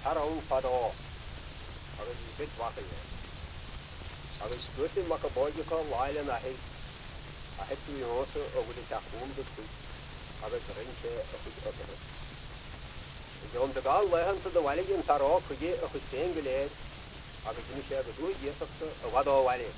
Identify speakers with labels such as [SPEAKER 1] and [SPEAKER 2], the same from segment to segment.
[SPEAKER 1] 살아온 파도 agus bit wacha agus dúirtí mac a báideá láile a heitú ósa ó bhfuil teachún do tú agus rinse a chuid agad. Dom de gáil lehananta do bhhaigh an tarrá chuige a chu cé go léir agus duine sé go dú díachta a bhd áhhaile.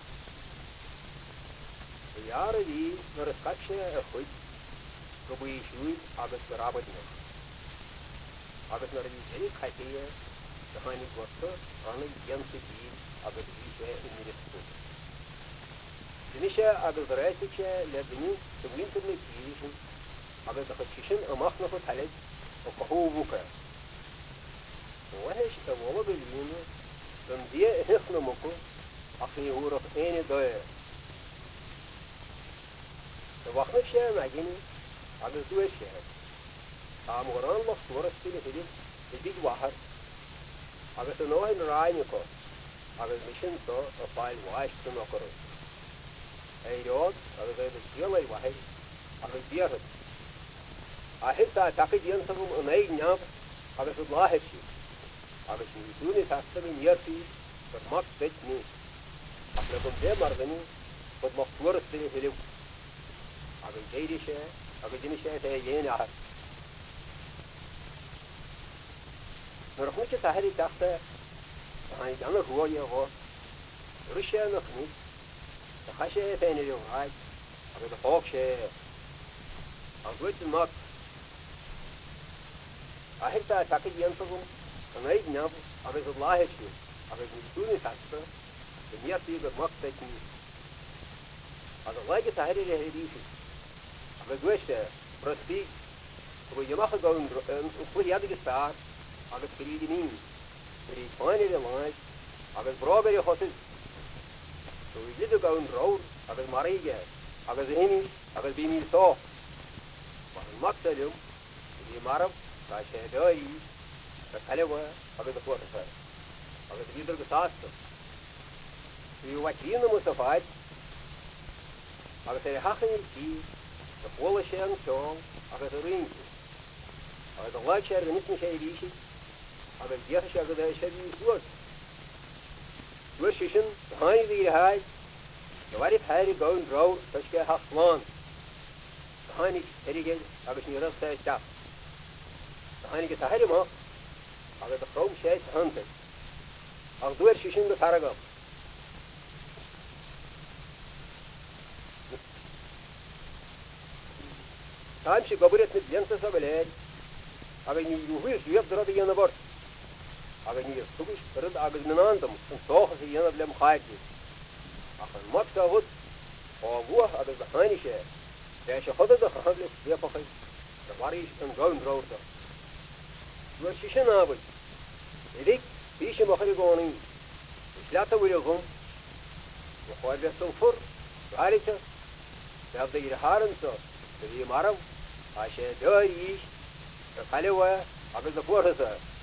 [SPEAKER 1] Dhear a bhí nar a scaiise a chuid go buí siúid agus go rabbaidne. Agus nar a bhí éí caiiche de hánig gosta anna dhéanta bí agus bhí sé in miniú. Duine sé agus réitice le duine do bhaintear na tíirisin agus a chu sin amach na go talid ó chothómhúcha. Bhaithis a bhla go líonna don bhí a hich na mucha ach ní úrach aine dóir. De bhachna sé na gine agus dúir sé. Tá mar an lech tuairtí na hiidir i bhí wahar agus an áin ráineá agus mi sin tó a fáil bhaiste nach chu. Éireád agus é díal wahead agus bíarad. A hitá take díantam an éag neamh agus an láhead si. Agus ní dúna tasta go níortaí gur mac bit ní. Ach le go dé mar bhaine chud mac tuairtí na hiidir. Agus déidir sé agus duine sé é dhéana ahad. Nar chuid a tahirí teachta a anna ruáí a bhá, ru sé nach ní, a cha sé féinine ó háid agus a fág sé a bhuiid an mat. A hirta take díantagum an éid neamh agus a láhead siú agus ní dúna teachta go níortaí gur mac bit ní. Agus a leige tahirí a hiríisi agus bhuiiste brosbí go dheamach a gáin chuiad agus fear agus príd mín, príd fáinir a láid agus brábeir a chosid. So i liad a gáin ráir agus maríige agus éimi agus bí mín tó. Mar an mactalium i bhí marab tá sé dóí a chalehha agus a fuirta agus líidir go sásta. Bhí bhaithríonna mu a fáid agus é hachan il tí a bhla sé an teáil agus a riintí. Agus a láid sé ar gan isna sé ríisi agus díocha sé agad é sé bhí suas. Suas sé sin a hánig bhí a háid go bhair theirí gáin ráir tá sé haachláán. A hánig erigéid agus ní rasta teach. A hánig a tahirí amach agus a chróm sé a hanta. Ach dúir sé sin go taragam. Táim sé gobarit na bliantas a go léir agus ní dúhuiir dúab drad a dhéana bort. Agus ní tugus rud agus minandam an tóchas a dhéanamh lem chaidni. Ach an mat a bhud á bhuach agus a haine sé, sé sé chodad a chahaglis lépachaid a bharis an gáin ráirta. Dúir sé sin ábhaid. I rig bí sé machar i gánaí, is leat a bhuiir a gom, go cháir bheith an fur, gáirite, beab da ir a háransa, da bhí marab, a sé dóir ís, a chalehha agus a fuirtasa.